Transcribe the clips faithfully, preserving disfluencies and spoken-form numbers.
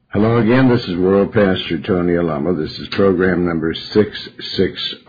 Hello again, this is World Pastor Tony Alamo. This is program number six sixty,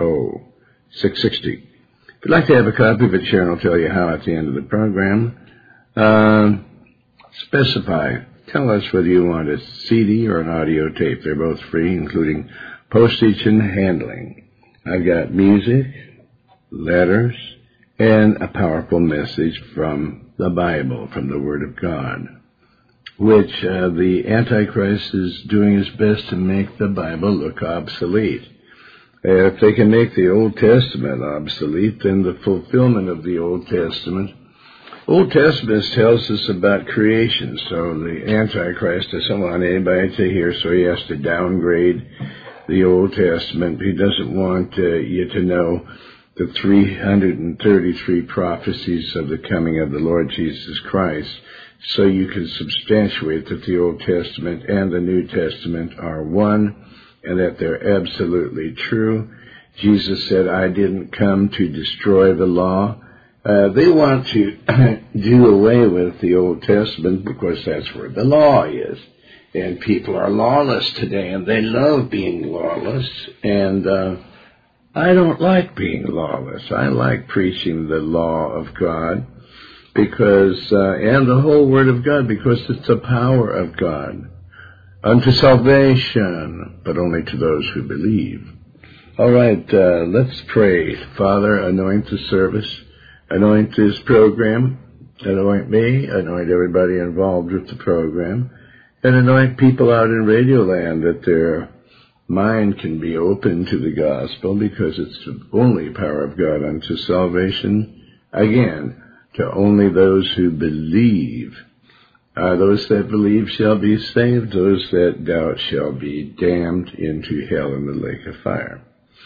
six sixty. If you'd like to have a copy of it, Sharon will tell you how at the end of the program. Uh, specify, tell us whether you want a C D or an audio tape. They're both free, including postage and handling. I've got music, letters, and a powerful message from the Bible, from the Word of God, which uh, the Antichrist is doing his best to make the Bible look obsolete. Uh, if they can make the Old Testament obsolete, then the fulfillment of the Old Testament. Old Testament tells us about creation, so the Antichrist doesn't want anybody to hear, so he has to downgrade the Old Testament. He doesn't want uh, you to know the three hundred thirty-three prophecies of the coming of the Lord Jesus Christ, so you can substantiate that the Old Testament and the New Testament are one, and that they're absolutely true. Jesus said, I didn't come to destroy the law. Uh, they want to do away with the Old Testament because that's where the law is. And people are lawless today, and they love being lawless. And uh, I don't like being lawless. I like preaching the law of God. Because, uh, and the whole Word of God, because it's the power of God unto salvation, but only to those who believe. All right, uh, let's pray. Father, anoint the service, anoint this program, anoint me, anoint everybody involved with the program, and anoint people out in Radio Land that their mind can be open to the gospel, because it's the only power of God unto salvation. Again, to only those who believe. Uh, those that believe shall be saved. Those that doubt shall be damned into hell in the lake of fire.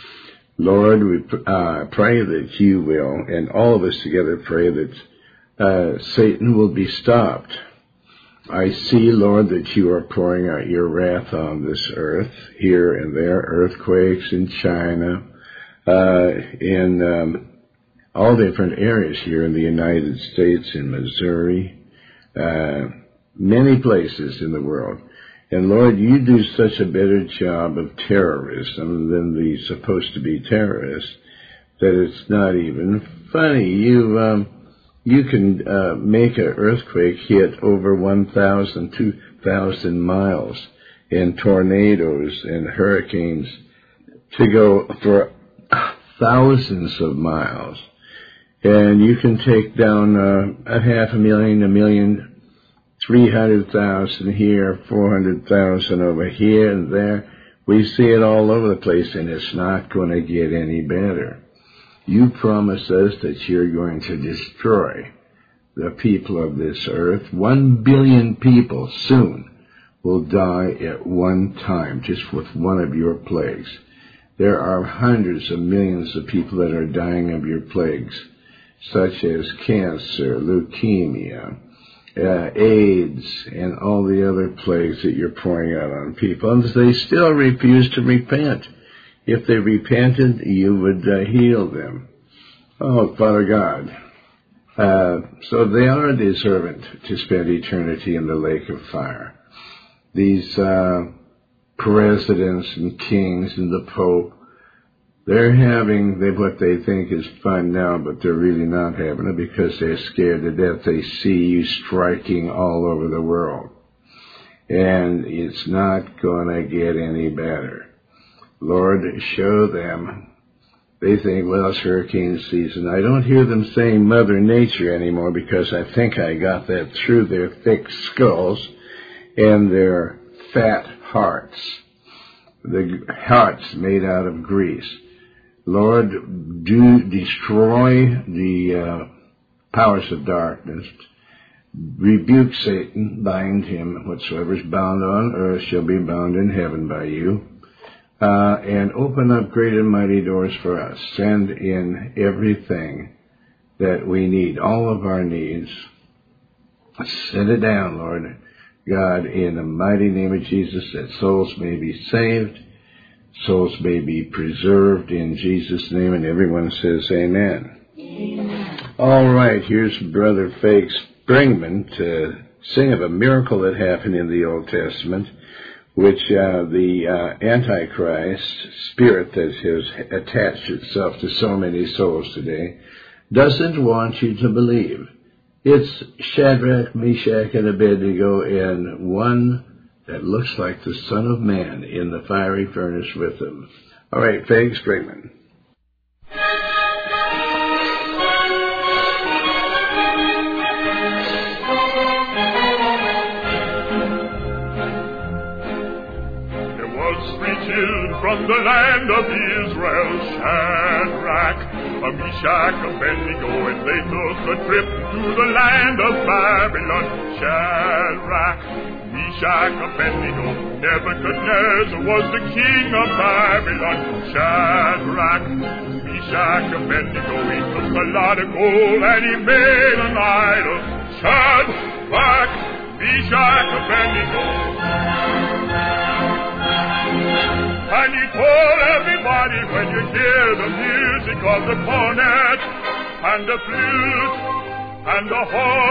Lord, we uh, pray that you will, and all of us together pray that uh, Satan will be stopped. I see, Lord, that you are pouring out your wrath on this earth, here and there, earthquakes in China, uh, in um, all different areas here in the United States, in Missouri, uh, many places in the world. And Lord, you do such a better job of terrorism than the supposed to be terrorists that it's not even funny. You, um, you can uh, make an earthquake hit over one thousand, two thousand miles, and tornadoes and hurricanes to go for thousands of miles. And you can take down uh, a half a million, a million, three hundred thousand here, four hundred thousand over here and there. We see it all over the place, and it's not going to get any better. You promise us that you're going to destroy the people of this earth. One billion people soon will die at one time, just with one of your plagues. There are hundreds of millions of people that are dying of your plagues, such as cancer, leukemia, uh, AIDS, and all the other plagues that you're pouring out on people. And they still refuse to repent. If they repented, you would uh, heal them. Oh, Father God. Uh, so they are deserving to spend eternity in the lake of fire. These uh, presidents and kings and the Pope, they're having they, what they think is fun now, but they're really not having it because they're scared to death. They see you striking all over the world. And it's not going to get any better. Lord, show them. They think, well, it's hurricane season. I don't hear them saying Mother Nature anymore because I think I got that through their thick skulls and their fat hearts. The hearts made out of grease. Lord, do destroy the uh, powers of darkness. Rebuke Satan, bind him. Whatsoever is bound on earth shall be bound in heaven by you. Uh, and open up great and mighty doors for us. Send in everything that we need, all of our needs. Send it down, Lord God, in the mighty name of Jesus, that souls may be saved, souls may be preserved in Jesus' name, and everyone says amen. Amen. All right, here's Brother Fake Springman to sing of a miracle that happened in the Old Testament, which uh, the uh, Antichrist spirit that has attached itself to so many souls today doesn't want you to believe. It's Shadrach, Meshach, and Abednego and one that looks like the Son of Man in the fiery furnace with them. All right, Faye Springman. From the land of Israel, Shadrach, Meshach, Abednego, and they took a trip to the land of Babylon. Shadrach, Meshach, Abednego, Nebuchadnezzar was the king of Babylon. Shadrach, Meshach, Abednego, he took a lot of gold and he made an idol. Shadrach, Meshach, Abednego. And he told everybody, when you hear the music of the cornet and the flute and the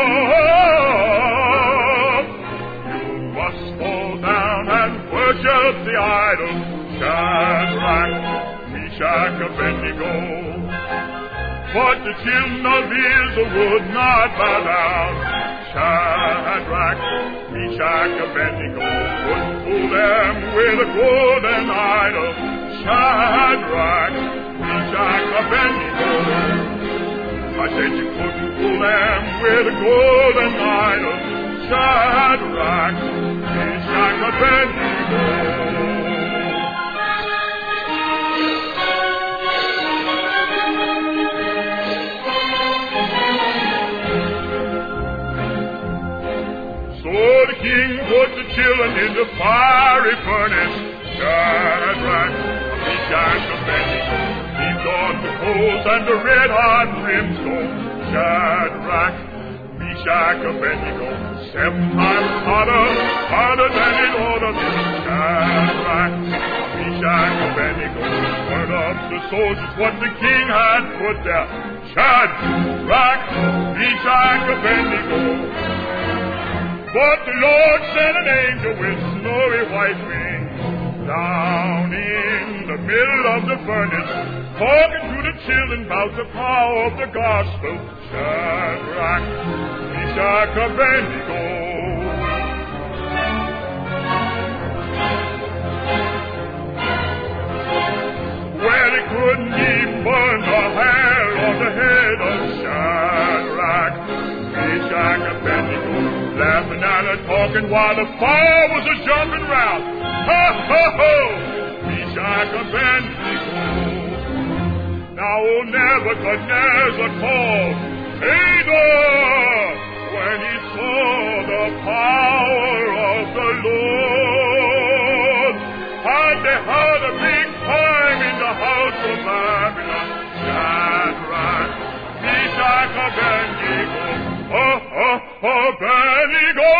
harp, you must fall down and worship the idol. Shadrach, Meshach, Abednego. But the children of Israel would not bow down. Shadrach, Meshach, Abednego couldn't fool them with a golden idol. Shadrach, Meshach, Abednego. I said you couldn't fool them with a golden idol. Shadrach, Meshach, Abednego. So the king put the children in the fiery furnace. Shadrach, Meshach, Abednego heaped on the coals and the red-hot brimstone. Shadrach, Meshach, Abednego, seven times hotter, hotter than it ought to be. Shadrach, Meshach, Abednego burned up the soldiers what the king had put there. Shadrach, Meshach, Abednego. But the Lord sent an angel with snowy white wings down in the middle of the furnace, talking to the children about the power of the gospel. Shadrach, Meshach, Abednego. Well, he couldn't even burn the hair on the head of Shadrach, Meshach, Abednego. Laughing and a talking while the fire was a jumping round. Ho, ho, ho! Meshach, Abednego. Now old Nebuchadnezzar called Hagar when he saw the power of the Lord. And they had a big time in the house of Babylon. Shadrach, Meshach, Abednego. Oh, oh, Abednego!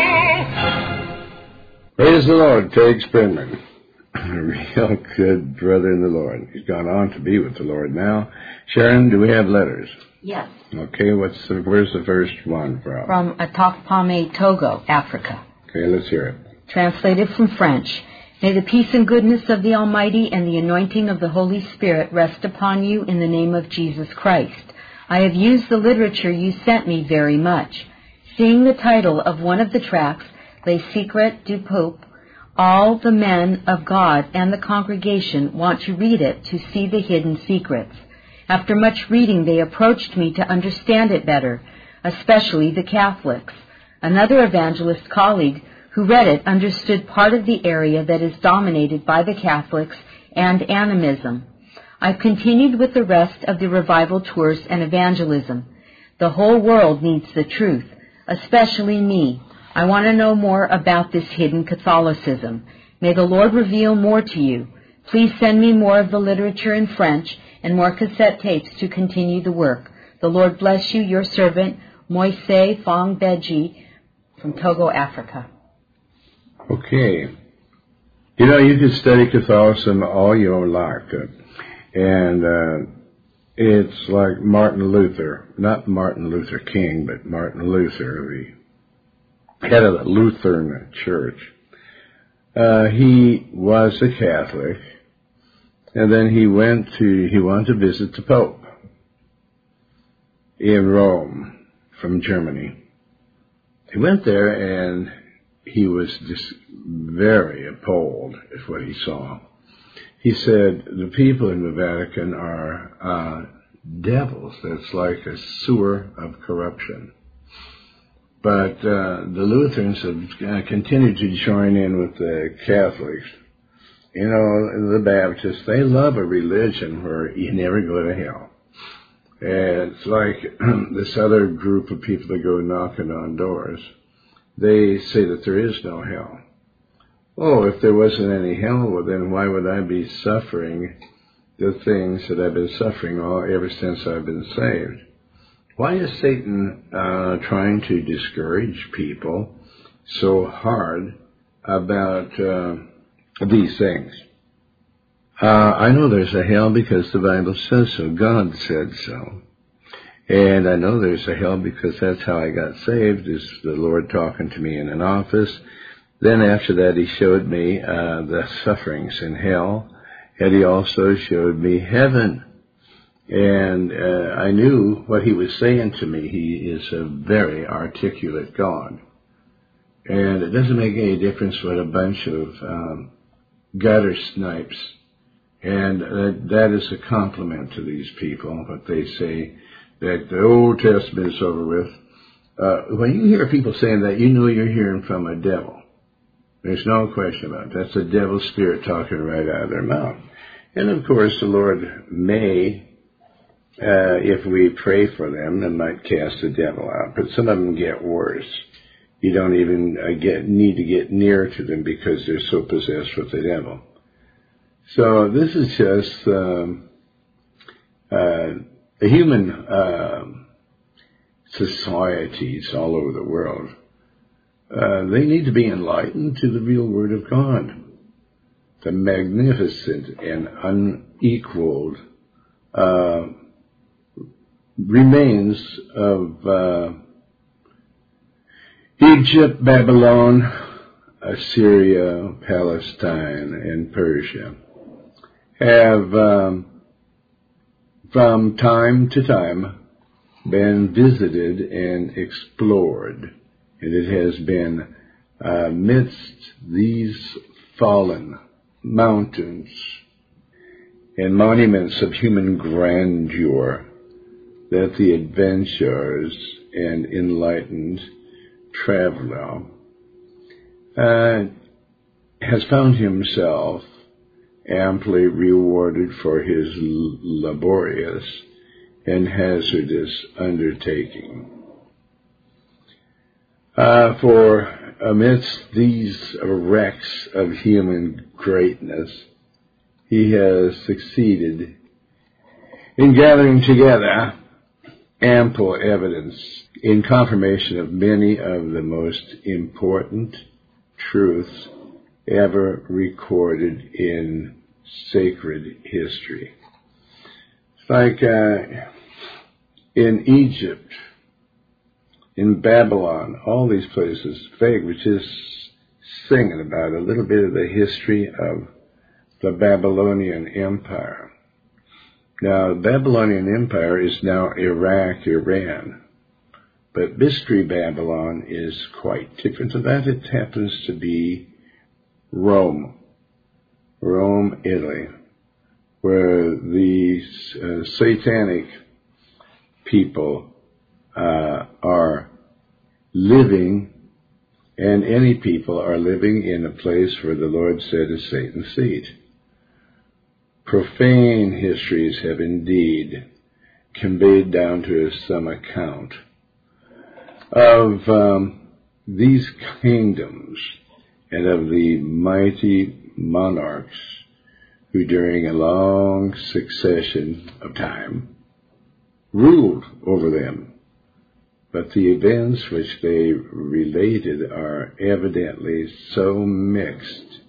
Praise the Lord, Craig Sprinman. A real good brother in the Lord. He's gone on to be with the Lord now. Sharon, do we have letters? Yes. Okay, what's the, where's the first one from? From Atokpame, Togo, Africa. Okay, let's hear it. Translated from French. May the peace and goodness of the Almighty and the anointing of the Holy Spirit rest upon you in the name of Jesus Christ. I have used the literature you sent me very much. Seeing the title of one of the tracts, Les Secrets du Peuple, all the men of God and the congregation want to read it to see the hidden secrets. After much reading, they approached me to understand it better, especially the Catholics. Another evangelist colleague who read it understood part of the area that is dominated by the Catholics and animism. I've continued with the rest of the revival tours and evangelism. The whole world needs the truth, especially me. I want to know more about this hidden Catholicism. May the Lord reveal more to you. Please send me more of the literature in French and more cassette tapes to continue the work. The Lord bless you, your servant, Moise Fong Beji, from Togo, Africa. Okay. You know, you could study Catholicism all your life. And uh, it's like Martin Luther, not Martin Luther King, but Martin Luther, the head of the Lutheran Church. Uh, he was a Catholic, and then he went to, he wanted to visit the Pope in Rome from Germany. He went there, and he was just very appalled at what he saw. He said, the people in the Vatican are uh, devils. That's like a sewer of corruption. But uh, the Lutherans have uh, continued to join in with the Catholics. You know, the Baptists, they love a religion where you never go to hell. And it's like this other group of people that go knocking on doors. They say that there is no hell. Oh, if there wasn't any hell, well, then why would I be suffering the things that I've been suffering all ever since I've been saved? Why is Satan uh, trying to discourage people so hard about uh, these things? Uh, I know there's a hell because the Bible says so. God said so. And I know there's a hell because that's how I got saved, is the Lord talking to me in an office. Then after that, he showed me uh, the sufferings in hell, and he also showed me heaven. And uh, I knew what he was saying to me. He is a very articulate God. And it doesn't make any difference what a bunch of um, gutter snipes, and that, that is a compliment to these people, what they say, that the Old Testament is over with. Uh, when you hear people saying that, you know you're hearing from a devil. There's no question about it. That's the devil's spirit talking right out of their mouth. And of course, the Lord may, uh, if we pray for them, and might cast the devil out. But some of them get worse. You don't even uh, get need to get near to them because they're so possessed with the devil. So this is just um, uh, the human uh, societies all over the world. Uh, they need to be enlightened to the real Word of God, the magnificent and unequaled uh, remains of uh, Egypt, Babylon, Assyria, Palestine, and Persia have um, from time to time been visited and explored. And it has been uh, amidst these fallen mountains and monuments of human grandeur that the adventurers and enlightened traveler uh, has found himself amply rewarded for his laborious and hazardous undertaking. Uh, for amidst these wrecks of human greatness, he has succeeded in gathering together ample evidence in confirmation of many of the most important truths ever recorded in sacred history. It's like uh, in Egypt, in Babylon, all these places, Faye was just singing about a little bit of the history of the Babylonian Empire. Now, the Babylonian Empire is now Iraq, Iran. But Mystery Babylon is quite different to that. It happens to be Rome, Rome, Italy, where these uh, satanic people uh, are living, and any people are living in a place where the Lord said is Satan's seat. Profane histories have indeed conveyed down to us some account of um, these kingdoms and of the mighty monarchs who during a long succession of time ruled over them. But the events which they related are evidently so mixed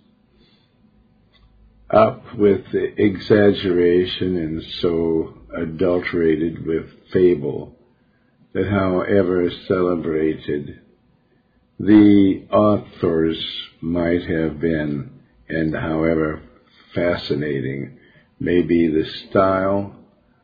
up with exaggeration and so adulterated with fable that however celebrated the authors might have been, and however fascinating may be the style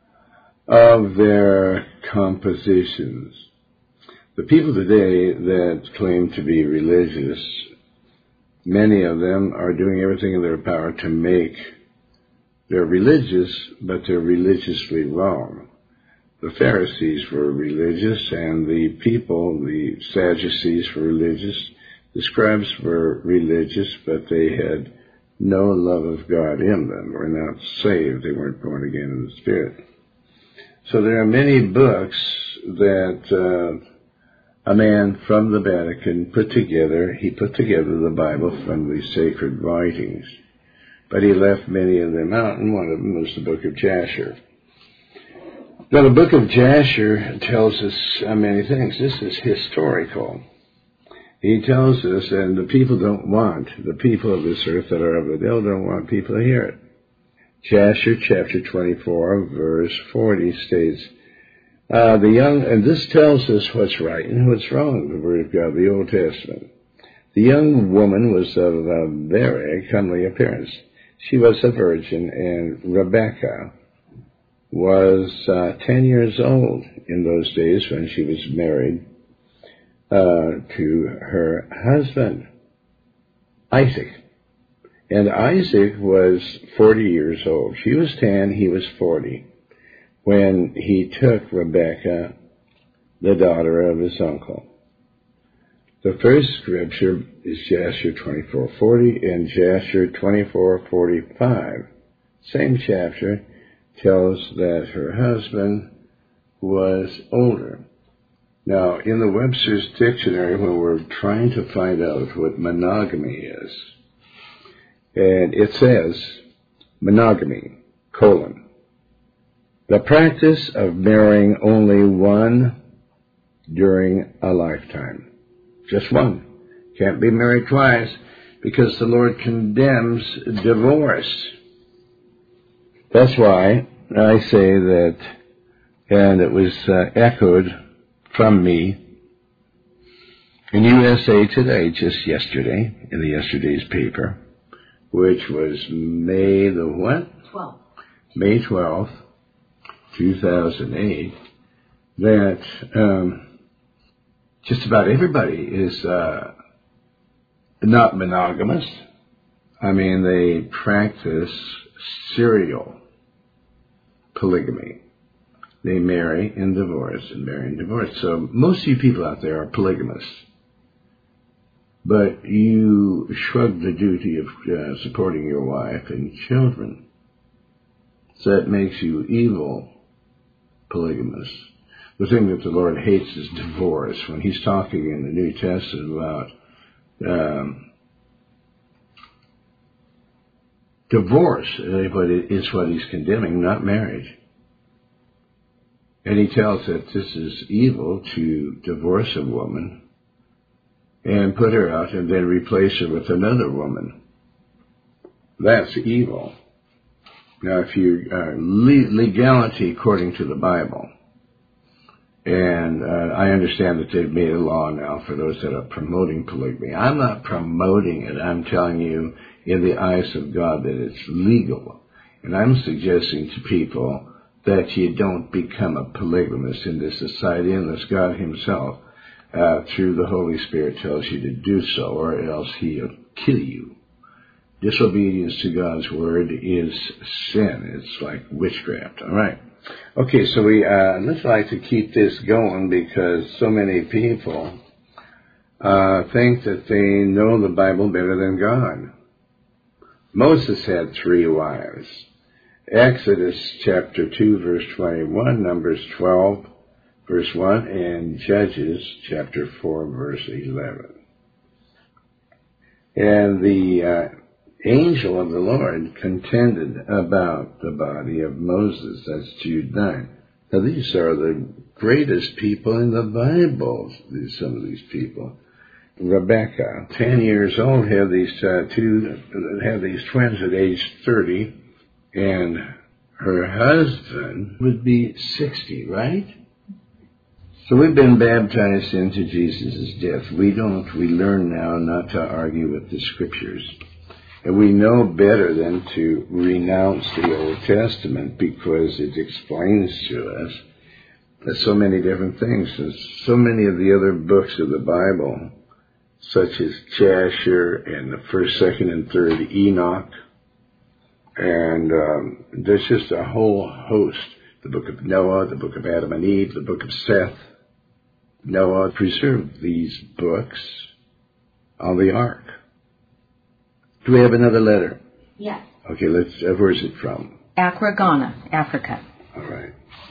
of their compositions. The people today that claim to be religious, many of them are doing everything in their power to make, they're religious, but they're religiously wrong. The Pharisees were religious, and the people, the Sadducees, were religious. The scribes were religious, but they had no love of God in them, were not saved, they weren't born again in the Spirit. So there are many books that uh, a man from the Vatican put together. He put together the Bible from the sacred writings, but he left many of them out, and one of them was the Book of Jasher. Now, the Book of Jasher tells us uh, many things. This is historical. He tells us, and the people don't want, the people of this earth that are of the devil don't want people to hear it. Jasher chapter twenty-four, verse forty states, uh, the young, and this tells us what's right and what's wrong, the Word of God, the Old Testament. The young woman was of a very comely appearance. She was a virgin, and Rebekah was uh, ten years old in those days when she was married uh, to her husband, Isaac. And Isaac was forty years old. She was ten, he was forty, when he took Rebekah, the daughter of his uncle. The first scripture is Jasher twenty-four forty and Jasher twenty-four forty-five. Same chapter tells that her husband was older. Now, in the Webster's Dictionary, when we're trying to find out what monogamy is, and it says, monogamy, colon, the practice of marrying only one during a lifetime. Just one. Can't be married twice, because the Lord condemns divorce. That's why I say that, and it was uh, echoed from me in U S A Today just yesterday, in the yesterday's paper, which was May the what? twelfth. May twelfth, two thousand eight, that um, just about everybody is uh, not monogamous. I mean, they practice serial polygamy. They marry and divorce and marry and divorce. So most of you people out there are polygamists. But you shrug the duty of uh, supporting your wife and children. So that makes you evil polygamists. The thing that the Lord hates is divorce. When he's talking in the New Testament about um, divorce, is what he's condemning, not marriage. And he tells that this is evil to divorce a woman and put her out and then replace her with another woman. That's evil. Now, if you uh, legality according to the Bible, and uh, I understand that they've made a law now for those that are promoting polygamy. I'm not promoting it. I'm telling you in the eyes of God that it's legal. And I'm suggesting to people that you don't become a polygamist in this society unless God himself, uh, through the Holy Spirit, tells you to do so, or else he'll kill you. Disobedience to God's word is sin. It's like witchcraft. All right. Okay, so we uh, let's like to keep this going because so many people uh, think that they know the Bible better than God. Moses had three wives. Exodus chapter two, verse twenty-one, Numbers twelve, verse one, and Judges chapter four, verse eleven. And the uh, angel of the Lord contended about the body of Moses. That's Jude nine. Now, these are the greatest people in the Bible, these, some of these people. Rebekah, ten years old, had these uh, two, had these twins at age thirty, and her husband would be sixty, right? So we've been baptized into Jesus' death. We don't, we learn now not to argue with the Scriptures. And we know better than to renounce the Old Testament because it explains to us so many different things. And so many of the other books of the Bible, such as Jasher and the first, second, and third Enoch, and um, there's just a whole host. The book of Noah, the book of Adam and Eve, the book of Seth. Noah preserved these books on the ark. Do we have another letter? Yes. Okay, let's, uh, where's it from? Accra, Ghana, Africa. All right.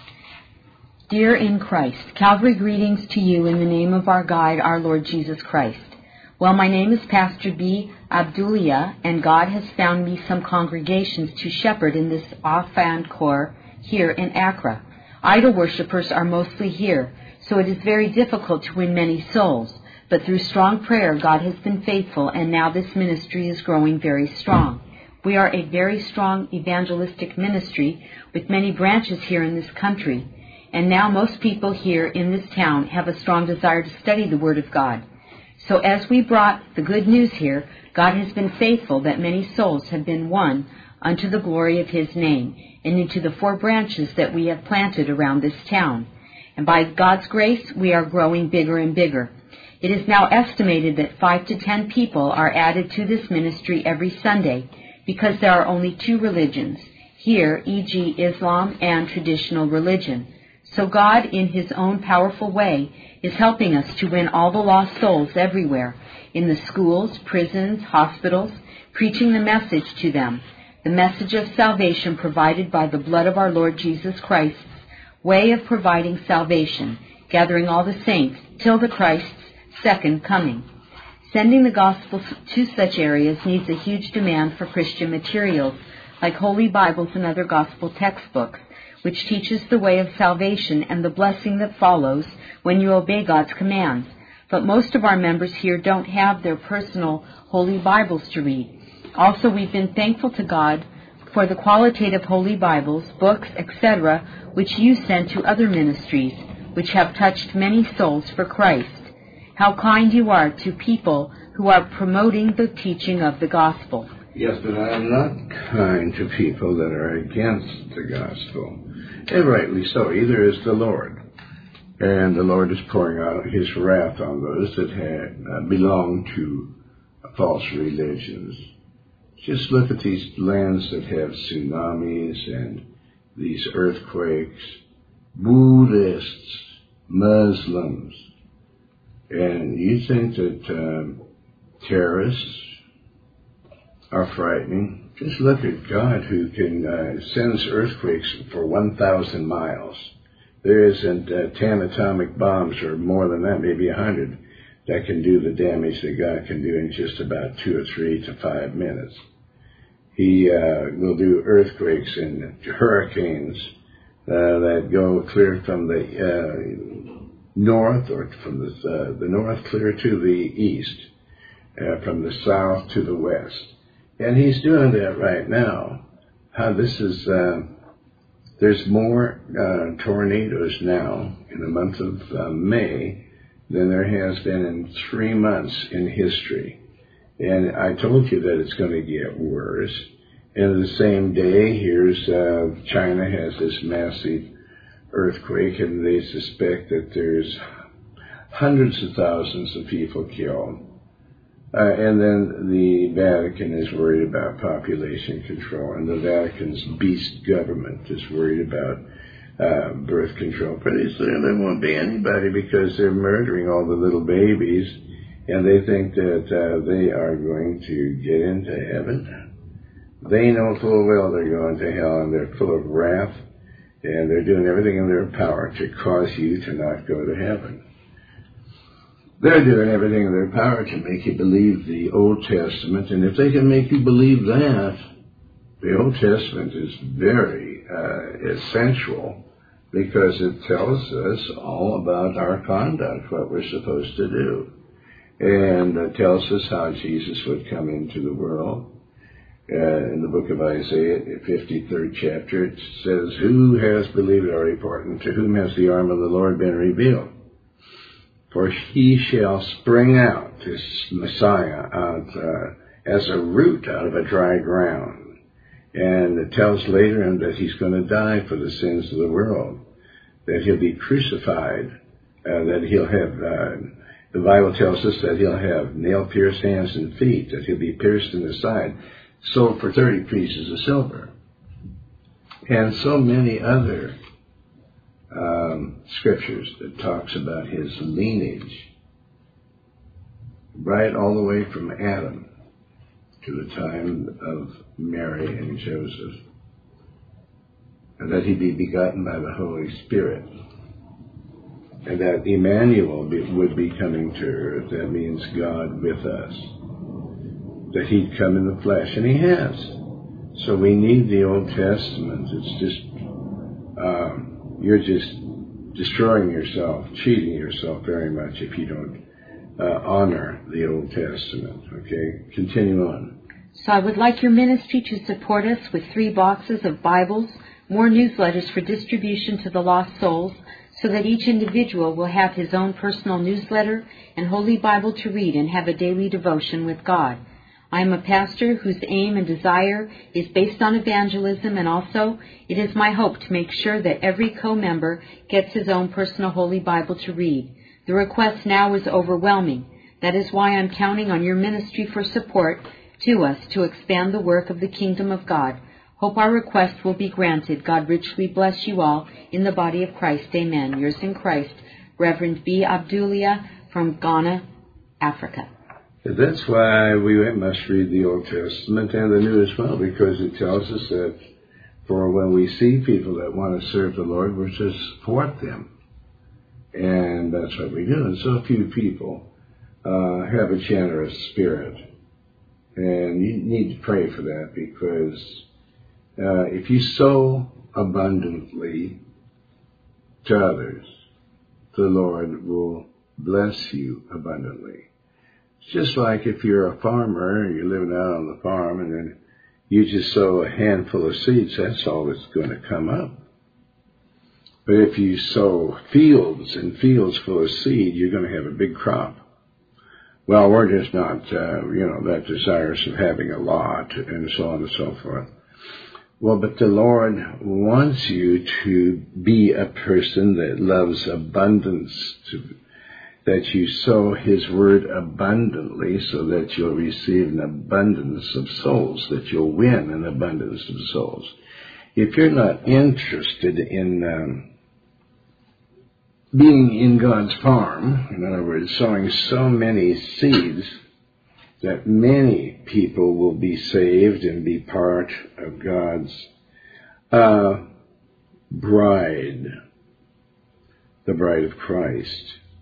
Dear in Christ, Calvary greetings to you in the name of our guide, our Lord Jesus Christ. Well, my name is Pastor B. Abdulia, and God has found me some congregations to shepherd in this Afan Corps here in Accra. Idol worshippers are mostly here, so it is very difficult to win many souls. But through strong prayer, God has been faithful, and now this ministry is growing very strong. We are a very strong evangelistic ministry with many branches here in this country. And now most people here in this town have a strong desire to study the Word of God. So as we brought the good news here, God has been faithful that many souls have been won unto the glory of His name and into the four branches that we have planted around this town. And by God's grace, we are growing bigger and bigger. It is now estimated that five to ten people are added to this ministry every Sunday because there are only two religions here, for example Islam and traditional religion. So God, in His own powerful way, is helping us to win all the lost souls everywhere, in the schools, prisons, hospitals, preaching the message to them, the message of salvation provided by the blood of our Lord Jesus Christ's way of providing salvation, gathering all the saints till the Christ's second coming. Sending the gospel to such areas needs a huge demand for Christian materials, like holy Bibles and other gospel textbooks, which teaches the way of salvation and the blessing that follows when you obey God's commands. But most of our members here don't have their personal holy Bibles to read. Also, we've been thankful to God for the qualitative holy Bibles, books, et cetera, which you send to other ministries, which have touched many souls for Christ. How kind you are to people who are promoting the teaching of the gospel. Yes, but I am not kind to people that are against the gospel. And rightly so. Either is the Lord. And the Lord is pouring out His wrath on those that have, uh, belong to false religions. Just look at these lands that have tsunamis and these earthquakes. Buddhists, Muslims. And you think that uh, terrorists are frightening? Just look at God, who can uh, sends earthquakes for one thousand miles. There isn't uh, ten atomic bombs, or more than that, maybe a hundred, that can do the damage that God can do in just about two or three to five minutes. He uh, will do earthquakes and hurricanes uh, that go clear from the uh, north, or from the, uh, the north clear to the east, uh, from the south to the west. And He's doing that right now. How this is, uh, there's more uh, tornadoes now in the month of uh, May than there has been in three months in history. And I told you that it's going to get worse. And the same day, here's uh, China has this massive earthquake, and they suspect that there's hundreds of thousands of people killed. Uh, and then the Vatican is worried about population control, and the Vatican's beast government is worried about uh, birth control. Pretty soon there won't be anybody because they're murdering all the little babies, and they think that uh, they are going to get into heaven. They know full well they're going to hell, and they're full of wrath, and they're doing everything in their power to cause you to not go to heaven. They're doing everything in their power to make you believe the Old Testament, and if they can make you believe that, the Old Testament is very uh, essential, because it tells us all about our conduct, what we're supposed to do, and it tells us how Jesus would come into the world. Uh, in the book of Isaiah, fifty-third chapter, it says, "Who has believed our report, and to whom has the arm of the Lord been revealed?" For he shall spring out, this Messiah, out uh, as a root out of a dry ground. And it tells later that he's going to die for the sins of the world, that he'll be crucified, uh, that he'll have, uh, the Bible tells us that he'll have nail-pierced hands and feet, that he'll be pierced in the side, sold for thirty pieces of silver. And so many other um, scriptures that talks about his lineage, right all the way from Adam to the time of Mary and Joseph, and that he be begotten by the Holy Spirit, and that Emmanuel be, would be coming to earth. That means God with us, that he'd come in the flesh, and he has. So we need the Old Testament. It's just, um, you're just destroying yourself, cheating yourself very much if you don't uh, honor the Old Testament. Okay, continue on. So I would like your ministry to support us with three boxes of Bibles, more newsletters for distribution to the lost souls, so that each individual will have his own personal newsletter and Holy Bible to read and have a daily devotion with God. I am a pastor whose aim and desire is based on evangelism, and also it is my hope to make sure that every co-member gets his own personal Holy Bible to read. The request now is overwhelming. That is why I'm counting on your ministry for support to us to expand the work of the kingdom of God. Hope our request will be granted. God richly bless you all in the body of Christ. Amen. Yours in Christ, Reverend B. Abdulia from Ghana, Africa. That's why we must read the Old Testament and the New as well, because it tells us that for when we see people that want to serve the Lord, we're to support them. And that's what we do. And so few people uh, have a generous spirit. And you need to pray for that, because uh, if you sow abundantly to others, the Lord will bless you abundantly. It's just like if you're a farmer and you're living out on the farm and then you just sow a handful of seeds, that's all that's going to come up. But if you sow fields and fields full of seed, you're going to have a big crop. Well, we're just not, uh, you know, that desirous of having a lot and so on and so forth. Well, but the Lord wants you to be a person that loves abundance, to that you sow his word abundantly so that you'll receive an abundance of souls, that you'll win an abundance of souls. If you're not interested in um, being in God's farm, in other words, sowing so many seeds that many people will be saved and be part of God's uh, bride, the bride of Christ,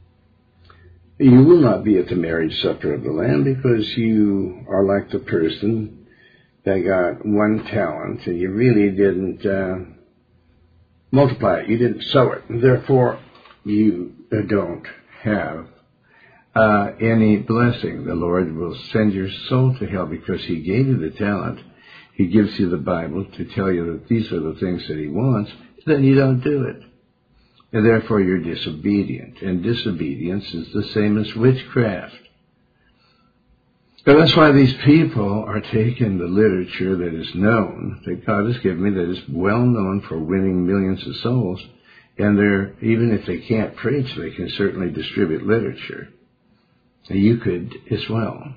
you will not be at the marriage supper of the Lamb, because you are like the person that got one talent and you really didn't uh, multiply it. You didn't sow it. And therefore, you don't have uh, any blessing. The Lord will send your soul to hell because he gave you the talent. He gives you the Bible to tell you that these are the things that he wants. Then you don't do it. And therefore you're disobedient. And disobedience is the same as witchcraft. And that's why these people are taking the literature that is known, that God has given me, that is well known for winning millions of souls, and they're, even if they can't preach, they can certainly distribute literature. You could as well.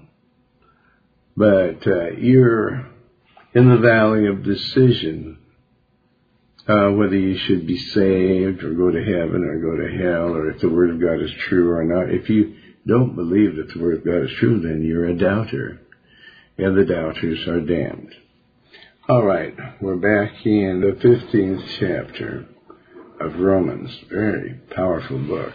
But uh, you're in the valley of decision. Uh, whether you should be saved or go to heaven or go to hell, or if the Word of God is true or not. If you don't believe that the Word of God is true, then you're a doubter, and the doubters are damned. All right, we're back in the fifteenth chapter of Romans. Very powerful book,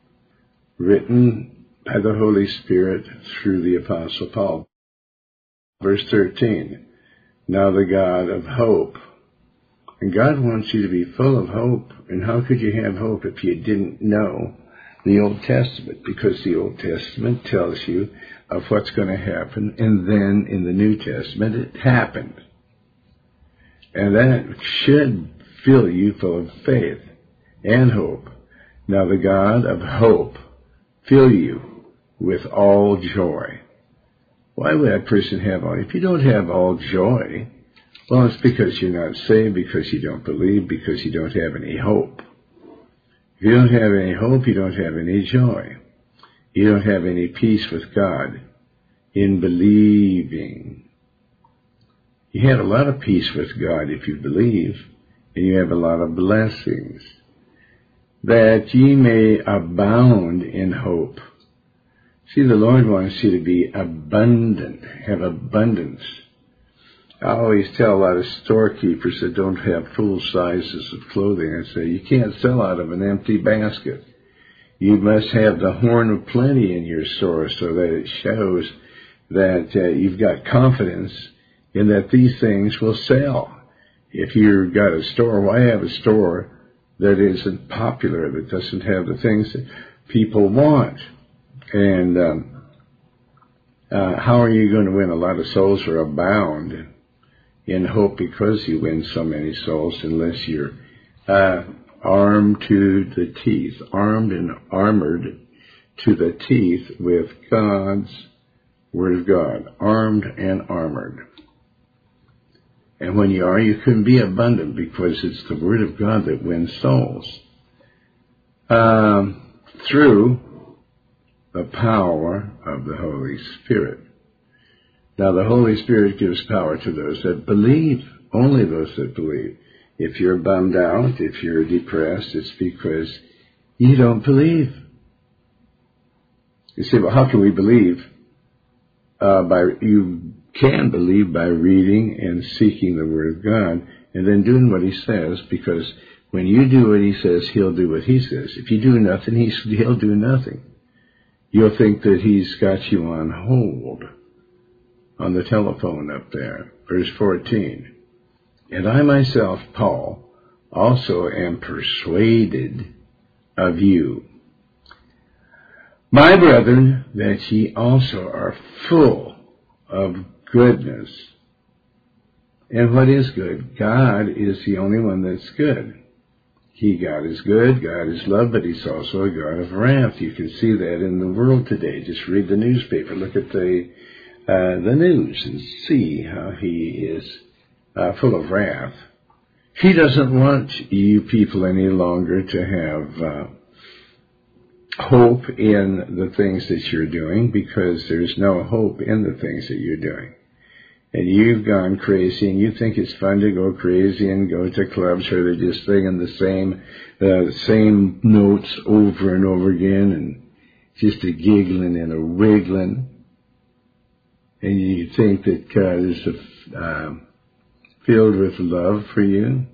written by the Holy Spirit through the Apostle Paul. Verse thirteen, now the God of hope. And God wants you to be full of hope. And how could you have hope if you didn't know the Old Testament? Because the Old Testament tells you of what's going to happen. And then in the New Testament, it happened. And that should fill you full of faith and hope. Now the God of hope fill you with all joy. Why would that person have all? If you don't have all joy, well, it's because you're not saved, because you don't believe, because you don't have any hope. If you don't have any hope, you don't have any joy. You don't have any peace with God in believing. You have a lot of peace with God if you believe, and you have a lot of blessings. That ye may abound in hope. See, the Lord wants you to be abundant, have abundance. I always tell a lot of storekeepers that don't have full sizes of clothing, I say, you can't sell out of an empty basket. You must have the horn of plenty in your store so that it shows that uh, you've got confidence in that these things will sell. If you've got a store, why have a store that isn't popular, that doesn't have the things that people want? And um, uh, how are you going to win a lot of souls or abound in hope because you win so many souls unless you're uh, armed to the teeth, armed and armored to the teeth with God's Word of God, armed and armored. And when you are, you can be abundant because it's the Word of God that wins souls. Um, through the power of the Holy Spirit. Now, the Holy Spirit gives power to those that believe, only those that believe. If you're bummed out, if you're depressed, it's because you don't believe. You say, well, how can we believe? Uh, by you can believe by reading and seeking the Word of God and then doing what He says, because when you do what He says, He'll do what He says. If you do nothing, he's, He'll do nothing. You'll think that He's got you on hold on the telephone up there. Verse fourteen. And I myself, Paul, also am persuaded of you, my brethren, that ye also are full of goodness. And what is good? God is the only one that's good. He, God is good, God is love, but He's also a God of wrath. You can see that in the world today. Just read the newspaper, look at the uh, the news, and see how He is uh, full of wrath. He doesn't want you people any longer to have uh, hope in the things that you're doing, because there's no hope in the things that you're doing. And you've gone crazy, and you think it's fun to go crazy and go to clubs where they're just singing the same uh, same notes over and over again, and just a giggling and a wiggling. And you think that God is uh, filled with love for you.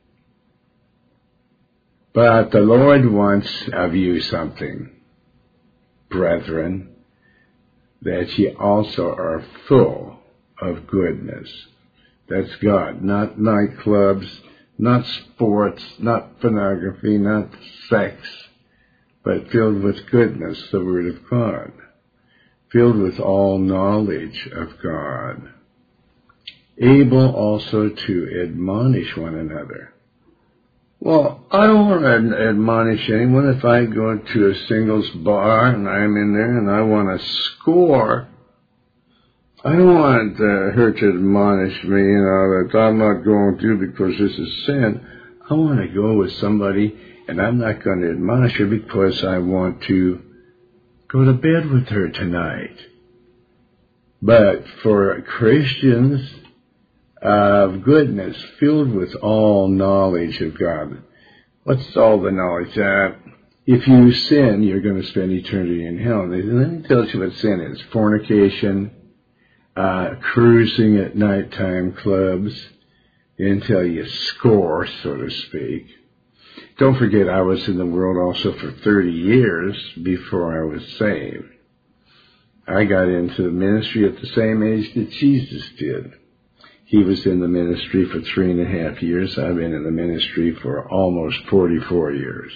But the Lord wants of you something, brethren, that ye also are full of goodness. That's God, not nightclubs, not sports, not pornography, not sex, but filled with goodness, the Word of God, filled with all knowledge of God, able also to admonish one another. Well, I don't want to admonish anyone. If I go to a singles bar and I'm in there and I want to score, I don't want uh, her to admonish me, you know, that I'm not going to because this is sin. I want to go with somebody, and I'm not going to admonish her because I want to go to bed with her tonight. But for Christians of goodness, filled with all knowledge of God, what's all the knowledge? Uh, if you sin, you're going to spend eternity in hell. And then he tells you what sin is: fornication, Uh, cruising at nighttime clubs until you score, so to speak. Don't forget, I was in the world also for thirty years before I was saved. I got into the ministry at the same age that Jesus did. He was in the ministry for three and a half years. I've been in the ministry for almost forty-four years.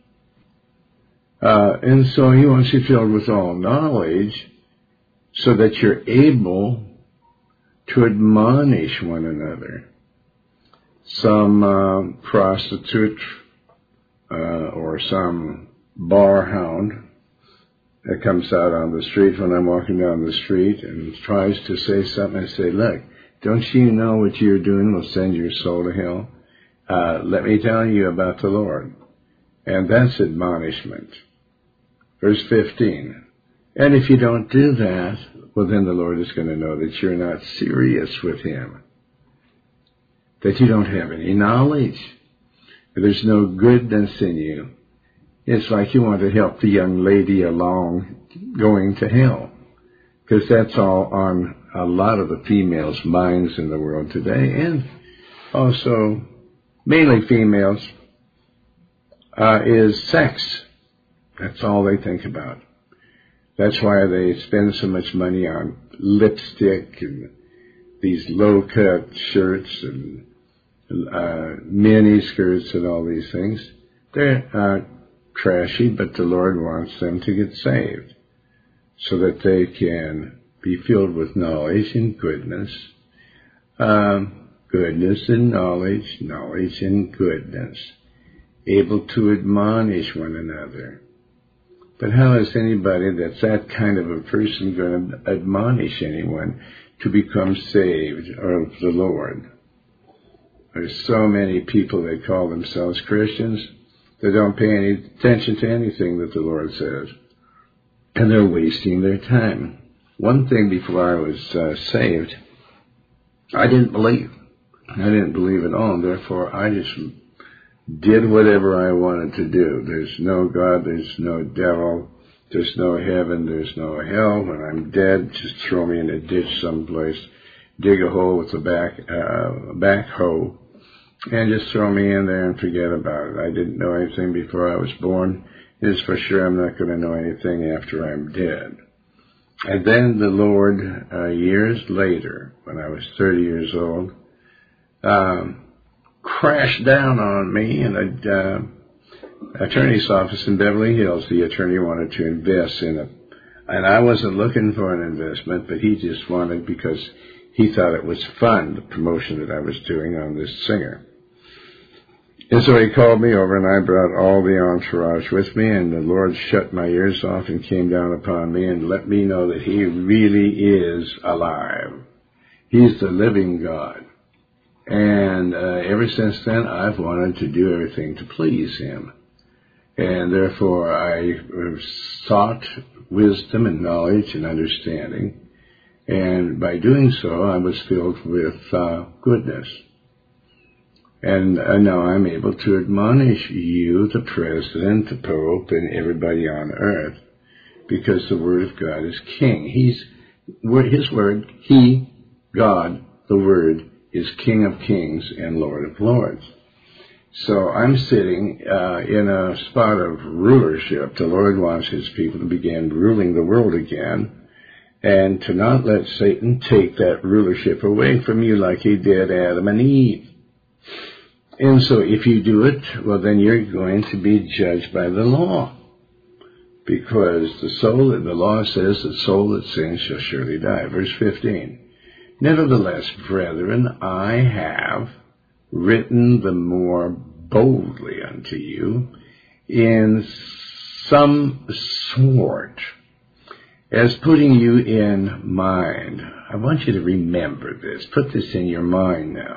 Uh, and so he wants you filled with all knowledge, so that you're able to admonish one another. Some uh, prostitute uh, or some bar hound that comes out on the street when I'm walking down the street and tries to say something, I say, look, don't you know what you're doing will send your soul to hell? Uh, let me tell you about the Lord. And that's admonishment. Verse fifteen. And if you don't do that, well, then the Lord is going to know that you're not serious with him, that you don't have any knowledge, that there's no goodness in you. It's like you want to help the young lady along going to hell, because that's all on a lot of the females' minds in the world today, and also mainly females, uh, is sex. That's all they think about. That's why they spend so much money on lipstick and these low-cut shirts and uh, mini skirts and all these things. They're uh, trashy, but the Lord wants them to get saved so that they can be filled with knowledge and goodness. Um, goodness and knowledge, knowledge and goodness. Able to admonish one another. But how is anybody that's that kind of a person going to admonish anyone to become saved of the Lord? There's so many people that call themselves Christians that don't pay any attention to anything that the Lord says. And they're wasting their time. One thing before I was uh, saved, I didn't believe. I didn't believe at all, and therefore I just did whatever I wanted to do. There's no God, there's no devil, there's no heaven, there's no hell. When I'm dead, just throw me in a ditch someplace, dig a hole with a back, uh, backhoe, and just throw me in there and forget about it. I didn't know anything before I was born. It's for sure I'm not going to know anything after I'm dead. And then the Lord, uh, years later, when I was thirty years old, um, crashed down on me in an uh, attorney's office in Beverly Hills. The attorney wanted to invest in it. And I wasn't looking for an investment, but he just wanted, because he thought it was fun, the promotion that I was doing on this singer. And so he called me over, and I brought all the entourage with me, and the Lord shut my ears off and came down upon me and let me know that he really is alive. He's the living God. And uh, ever since then, I've wanted to do everything to please him. And therefore, I sought wisdom and knowledge and understanding. And by doing so, I was filled with uh, goodness. And uh, now I'm able to admonish you, the President, the Pope, and everybody on earth, because the Word of God is King. He's His Word, He, God, the Word, is King of Kings and Lord of Lords. So I'm sitting uh, in a spot of rulership. The Lord wants his people to begin ruling the world again, and to not let Satan take that rulership away from you like he did Adam and Eve. And so if you do it, well, then you're going to be judged by the law, because the soul, the law says, the soul that sins shall surely die. Verse fifteen. Nevertheless, brethren, I have written the more boldly unto you in some sort, as putting you in mind. I want you to remember this. Put this in your mind now.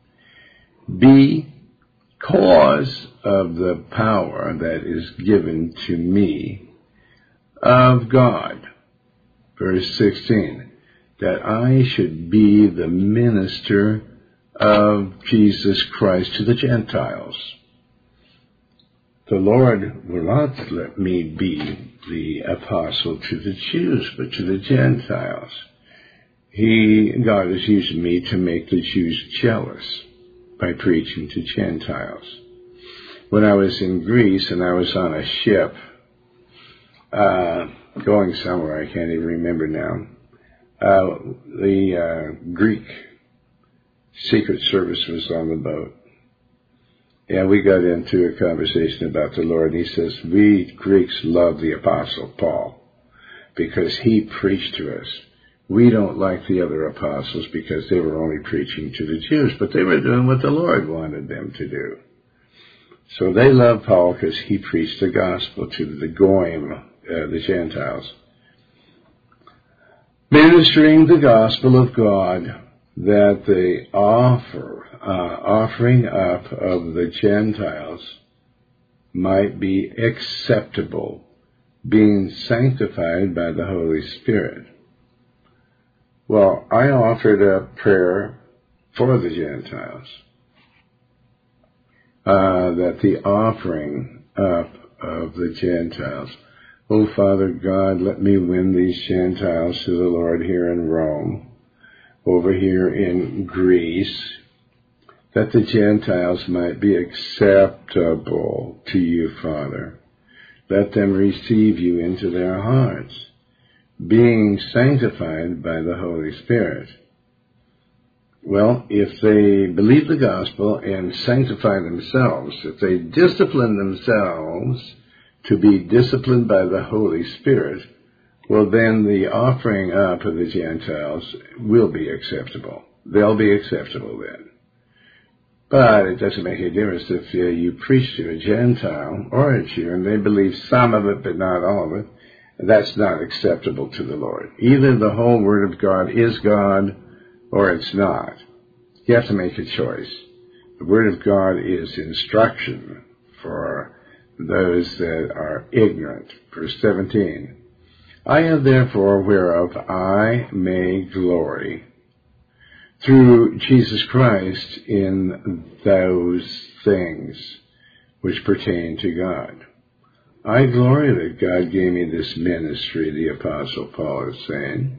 Because of the power that is given to me of God. Verse sixteen. That I should be the minister of Jesus Christ to the Gentiles. The Lord will not let me be the apostle to the Jews, but to the Gentiles. He, God is using me to make the Jews jealous by preaching to Gentiles. When I was in Greece and I was on a ship, uh, going somewhere, I can't even remember now, Uh, the uh, Greek Secret Service was on the boat. And we got into a conversation about the Lord. And he says, we Greeks love the Apostle Paul because he preached to us. We don't like the other apostles because they were only preaching to the Jews, but they were doing what the Lord wanted them to do. So they love Paul because he preached the gospel to the Goyim uh, the Gentiles. Ministering the gospel of God, that the offer, uh, offering up of the Gentiles might be acceptable, being sanctified by the Holy Spirit. Well, I offered up prayer for the Gentiles, uh, that the offering up of the Gentiles, oh, Father God, let me win these Gentiles to the Lord here in Rome, over here in Greece, that the Gentiles might be acceptable to you, Father. Let them receive you into their hearts, being sanctified by the Holy Spirit. Well, if they believe the gospel and sanctify themselves, if they discipline themselves to be disciplined by the Holy Spirit, well, then the offering up of the Gentiles will be acceptable. They'll be acceptable then. But it doesn't make any difference if uh, you preach to a Gentile or a Jew and they believe some of it but not all of it. That's not acceptable to the Lord. Either the whole Word of God is God or it's not. You have to make a choice. The Word of God is instruction for those that are ignorant. Verse seventeen. I have therefore whereof I may glory through Jesus Christ in those things which pertain to God. I glory that God gave me this ministry, the Apostle Paul is saying,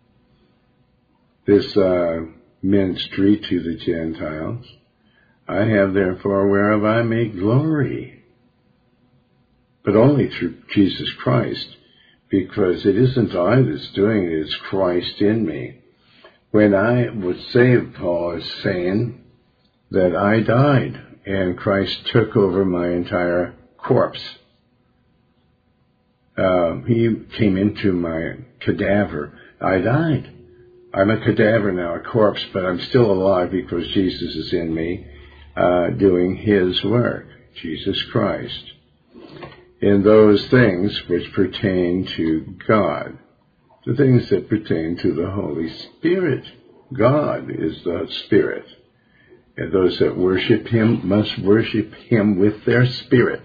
this uh, ministry to the Gentiles. I have therefore whereof I may glory, but only through Jesus Christ, because it isn't I that's doing it, it's Christ in me. When I was saved, Paul is saying that I died and Christ took over my entire corpse. Uh, he came into my cadaver. I died. I'm a cadaver now, a corpse, but I'm still alive because Jesus is in me, uh, doing his work, Jesus Christ, in those things which pertain to God, the things that pertain to the Holy Spirit. God is the Spirit, and those that worship him must worship him with their spirit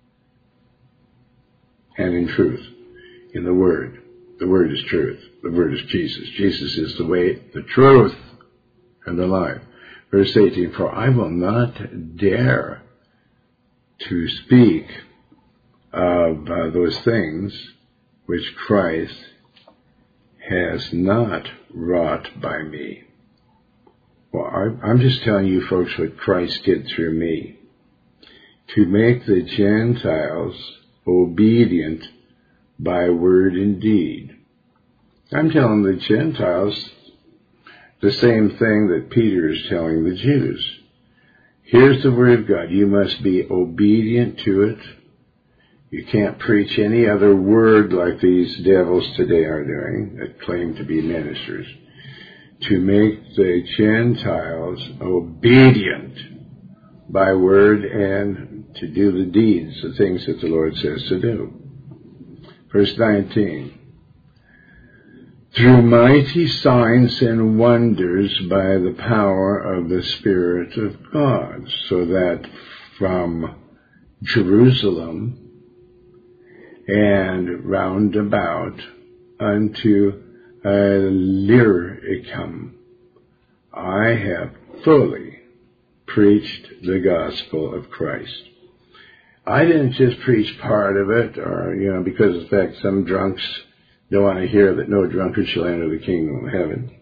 and in truth, in the Word. The Word is truth. The Word is Jesus. Jesus is the way, the truth, and the life. Verse eighteen, for I will not dare to speak of uh, those things which Christ has not wrought by me. Well, I, I'm just telling you folks what Christ did through me, to make the Gentiles obedient by word and deed. I'm telling the Gentiles the same thing that Peter is telling the Jews. Here's the Word of God. You must be obedient to it. You can't preach any other word like these devils today are doing that claim to be ministers, to make the Gentiles obedient by word and to do the deeds, the things that the Lord says to do. Verse nineteen, through mighty signs and wonders by the power of the Spirit of God, so that from Jerusalem and round about unto Illyricum I have fully preached the gospel of Christ. I didn't just preach part of it, or, you know, because of the fact some drunks don't want to hear that no drunkard shall enter the kingdom of heaven.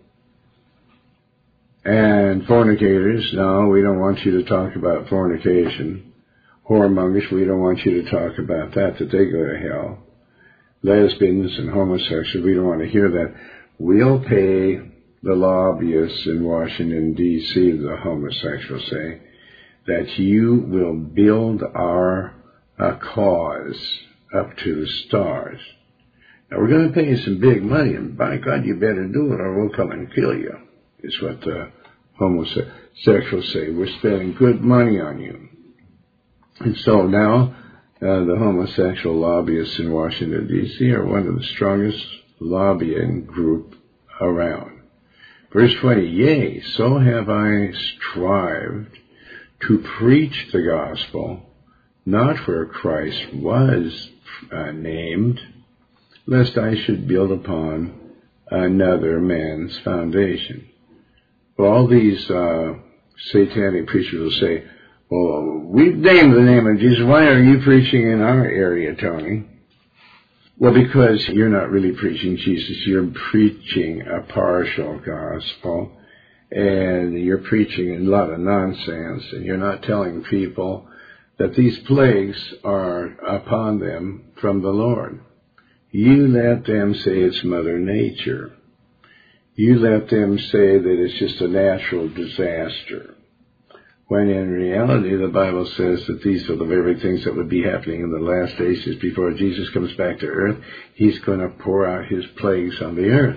And fornicators, no, we don't want you to talk about fornication. Whoremongers, we don't want you to talk about that, that they go to hell. Lesbians and homosexuals, we don't want to hear that. We'll pay the lobbyists in Washington, D C, the homosexuals say, that you will build our uh, cause up to the stars. Now, we're going to pay you some big money, and by God, you better do it or we'll come and kill you, is what the homosexuals say. We're spending good money on you. And so now Uh, the homosexual lobbyists in Washington, D C are one of the strongest lobbying group around. Verse twenty, yea, so have I strived to preach the gospel, not where Christ was uh, named, lest I should build upon another man's foundation. Well, all these uh, satanic preachers will say, well, we've named the name of Jesus. Why are you preaching in our area, Tony? Well, because you're not really preaching Jesus. You're preaching a partial gospel, and you're preaching a lot of nonsense, and you're not telling people that these plagues are upon them from the Lord. You let them say it's Mother Nature. You let them say that it's just a natural disaster. When in reality, the Bible says that these are the very things that would be happening in the last days before Jesus comes back to earth. He's going to pour out his plagues on the earth.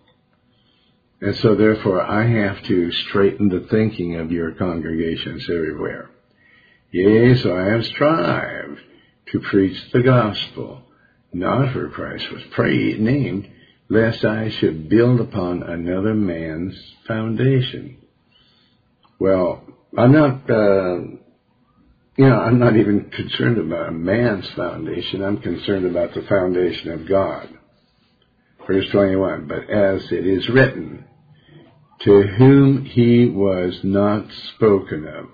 And so therefore, I have to straighten the thinking of your congregations everywhere. Yea, so I have strived to preach the gospel, not where Christ was prayed, named, lest I should build upon another man's foundation. Well, I'm not, uh, you know, I'm not even concerned about a man's foundation. I'm concerned about the foundation of God. Verse twenty-one, but as it is written, to whom he was not spoken of,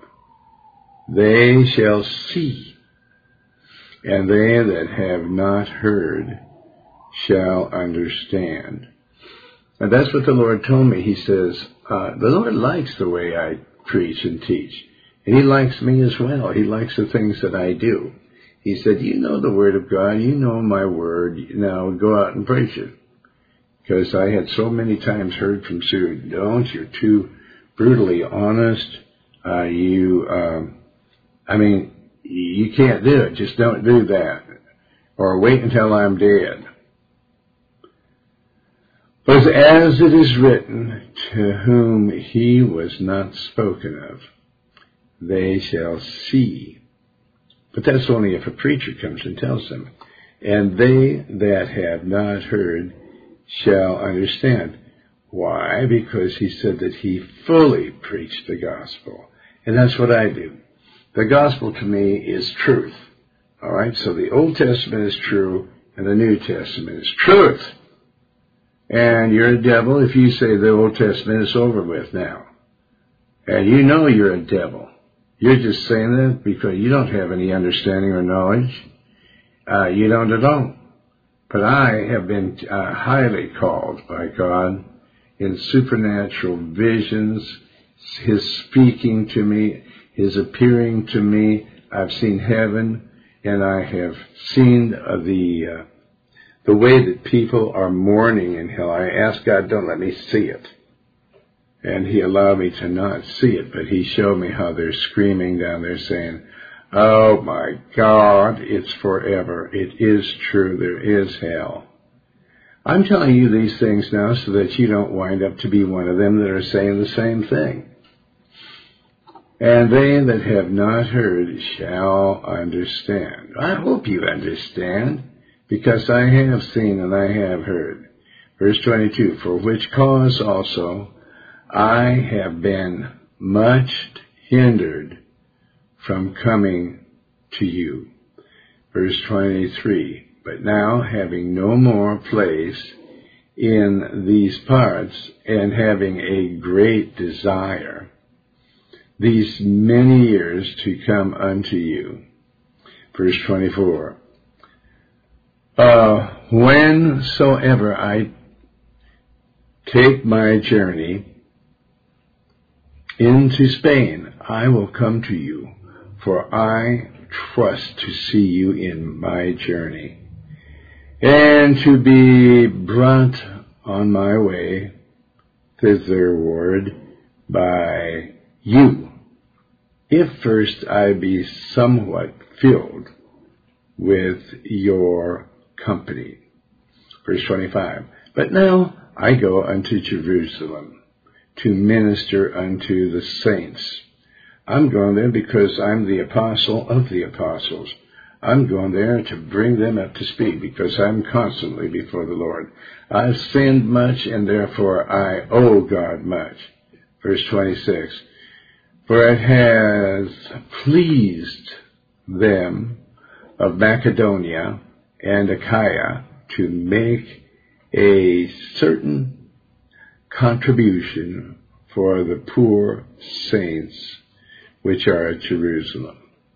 they shall see, and they that have not heard shall understand. And that's what the Lord told me. He says, uh, the Lord likes the way I preach and teach. And he likes me as well. He likes the things that I do. He said, you know the word of God. You know my word. Now go out and preach it. Because I had so many times heard from Sue, don't, you're too brutally honest. Uh, you, um, I mean, you can't do it. Just don't do that. Or wait until I'm dead. But as it is written, to whom he was not spoken of, they shall see. But that's only if a preacher comes and tells them. And they that have not heard shall understand. Why? Because he said that he fully preached the gospel. And that's what I do. The gospel to me is truth. All right? So the Old Testament is true, and the New Testament is truth. And you're a devil if you say the Old Testament is over with now. And you know you're a devil. You're just saying that because you don't have any understanding or knowledge. Uh, you don't at all. But I have been uh, highly called by God in supernatural visions, his speaking to me, his appearing to me. I've seen heaven, and I have seen uh, the... Uh, The way that people are mourning in hell. I asked God, don't let me see it. And he allowed me to not see it, but he showed me how they're screaming down there saying, oh my God, it's forever. It is true. There is hell. I'm telling you these things now so that you don't wind up to be one of them that are saying the same thing. And they that have not heard shall understand. I hope you understand. Because I have seen and I have heard. Verse twenty-two, for which cause also I have been much hindered from coming to you. Verse twenty-three, but now having no more place in these parts and having a great desire these many years to come unto you. Verse twenty-four, Uh, whensoever I take my journey into Spain, I will come to you, for I trust to see you in my journey, and to be brought on my way thitherward by you, if first I be somewhat filled with your company. Verse twenty-five, but now I go unto Jerusalem to minister unto the saints. I'm going there because I'm the apostle of the apostles. I'm going there to bring them up to speed because I'm constantly before the Lord. I've sinned much, and therefore I owe God much. Verse twenty-six, for it has pleased them of Macedonia and Achaia to make a certain contribution for the poor saints which are at Jerusalem.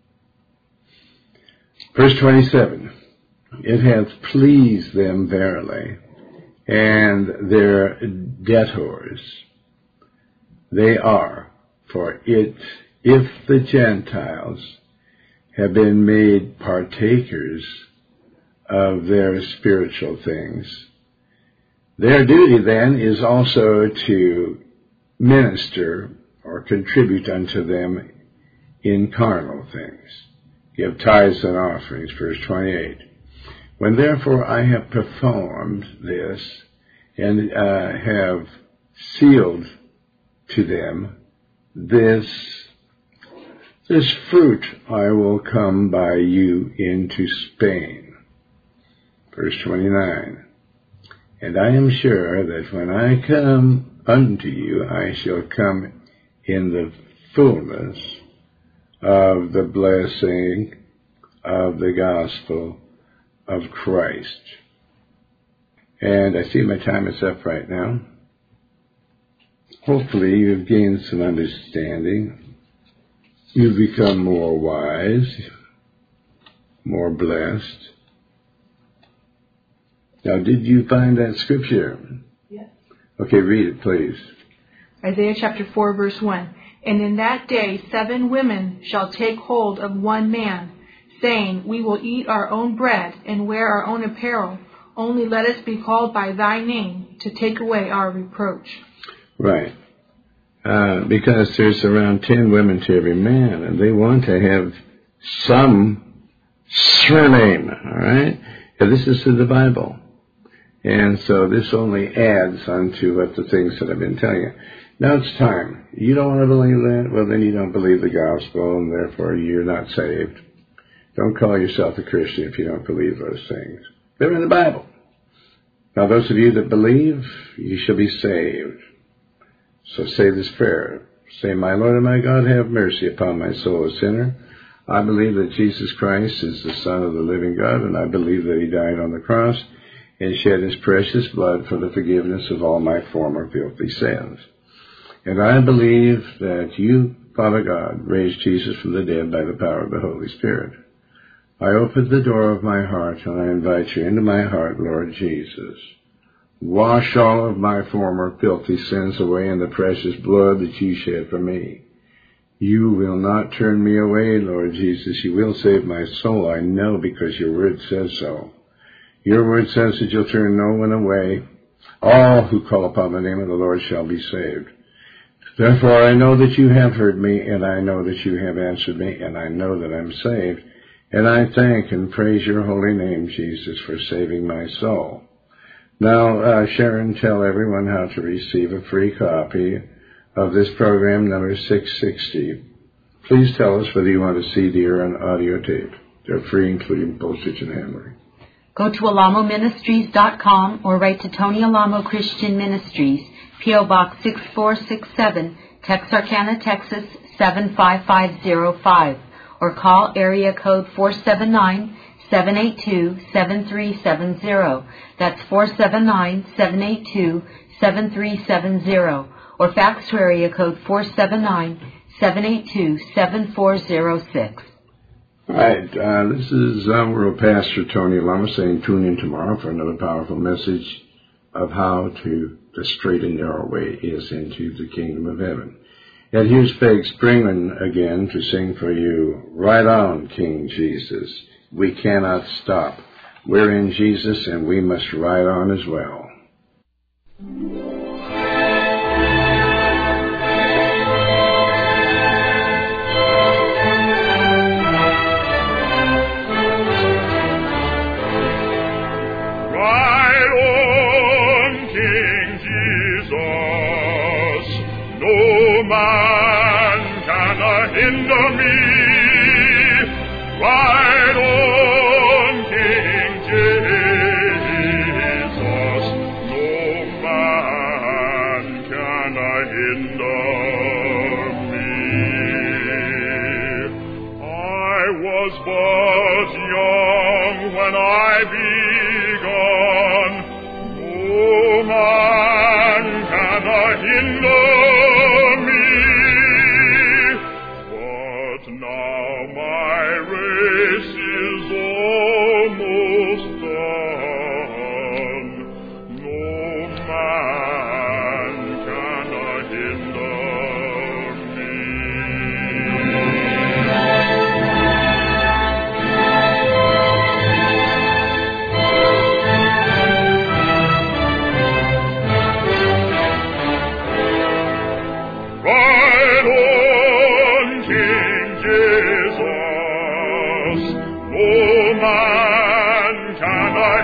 Verse twenty-seven, it hath pleased them verily, and their debtors they are, for it, if the Gentiles have been made partakers of their spiritual things, their duty then is also to minister or contribute unto them in carnal things. Give tithes and offerings, verse twenty-eight. When therefore I have performed this, and uh, have sealed to them this, this fruit, I will come by you into Spain. Verse twenty-nine. And I am sure that when I come unto you, I shall come in the fullness of the blessing of the gospel of Christ. And I see my time is up right now. Hopefully you've gained some understanding. You've become more wise, more blessed. Now, did you find that scripture? Yes. Okay, read it, please. Isaiah chapter four, verse one. And in that day seven women shall take hold of one man, saying, we will eat our own bread and wear our own apparel. Only let us be called by thy name to take away our reproach. Right. Uh, because there's around ten women to every man, and they want to have some surname, all right? Yeah, this is in the Bible. And so this only adds onto what the things that I've been telling you. Now it's time. You don't want to believe that? Well, then you don't believe the gospel, and therefore you're not saved. Don't call yourself a Christian if you don't believe those things. They're in the Bible. Now those of you that believe, you shall be saved. So say this prayer. Say, my Lord and my God, have mercy upon my soul, a sinner. I believe that Jesus Christ is the Son of the living God, and I believe that he died on the cross and shed his precious blood for the forgiveness of all my former filthy sins. And I believe that you, Father God, raised Jesus from the dead by the power of the Holy Spirit. I open the door of my heart and I invite you into my heart, Lord Jesus. Wash all of my former filthy sins away in the precious blood that you shed for me. You will not turn me away, Lord Jesus. You will save my soul, I know, because your word says so. Your word says that you'll turn no one away. All who call upon the name of the Lord shall be saved. Therefore, I know that you have heard me, and I know that you have answered me, and I know that I'm saved. And I thank and praise your holy name, Jesus, for saving my soul. Now, uh, Sharon, tell everyone how to receive a free copy of this program, number six sixty. Please tell us whether you want a C D or an audio tape. They're free, including postage and handling. Go to alamo ministries dot com or write to Tony Alamo Christian Ministries, P O Box six four six seven, Texarkana, Texas seven five five zero five, or call area code four seven nine, seven eight two, seven three seven zero. That's four seven nine, seven eight two, seven three seven zero, or fax to area code four seven nine, seven eight two, seven four zero six. All right, uh, this is uh, World Pastor Tony Alamo saying tune in tomorrow for another powerful message of how to the straight and narrow way is into the kingdom of heaven. And here's Peg Springman again to sing for you, Right On, King Jesus. We cannot stop. We're in Jesus and we must ride on as well. Man cannot hinder me. Ride on.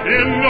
in